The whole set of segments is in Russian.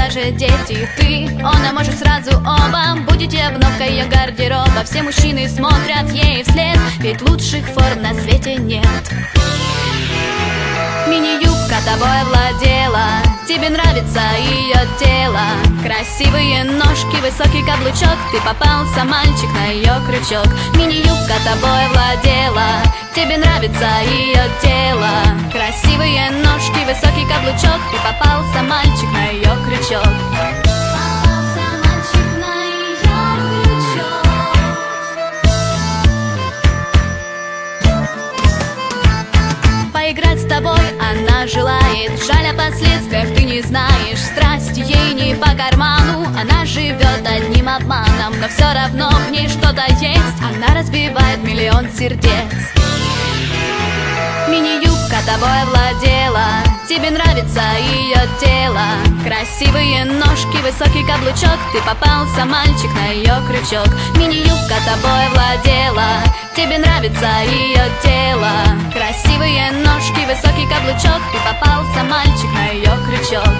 даже дети. Ты, он, а может сразу оба. Будете обновкой ее гардероба. Все мужчины смотрят ей вслед, ведь лучших форм на свете нет. Мини-юбка тобой овладела, тебе нравится ее тело. Красивые ножки, высокий каблучок, ты попался, мальчик, на ее крючок. Мини-юбка тобой овладела, тебе нравится ее тело. Красивые ножки, высокий каблучок, ты попался, мальчик, на ее крючок. Поиграть с тобой она желает, жаль, о последствиях ты не знаешь. Страсть ей не по карману, она живет одним обманом, но все равно в ней что-то есть, она разбивает миллион сердец. Мини-юбка тобой овладела, тебе нравится ее тело. Красивые ножки, высокий каблучок, ты попался, мальчик, на ее крючок. Мини-юбка тобой овладела, тебе нравится ее тело. Красивые ножки, высокий каблучок, ты попался, мальчик, на ее крючок.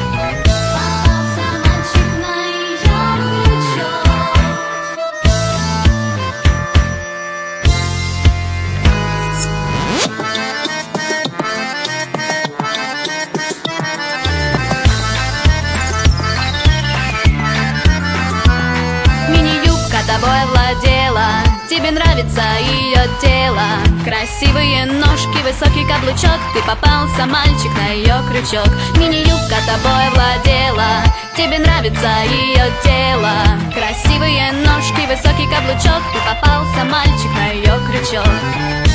Тобой овладела, тебе нравится ее тело. Красивые ножки, высокий каблучок, ты попался, мальчик, на ее крючок. Мини-юбка тобой овладела, тебе нравится ее тело. Красивые ножки, высокий каблучок, ты попался, мальчик, на ее крючок.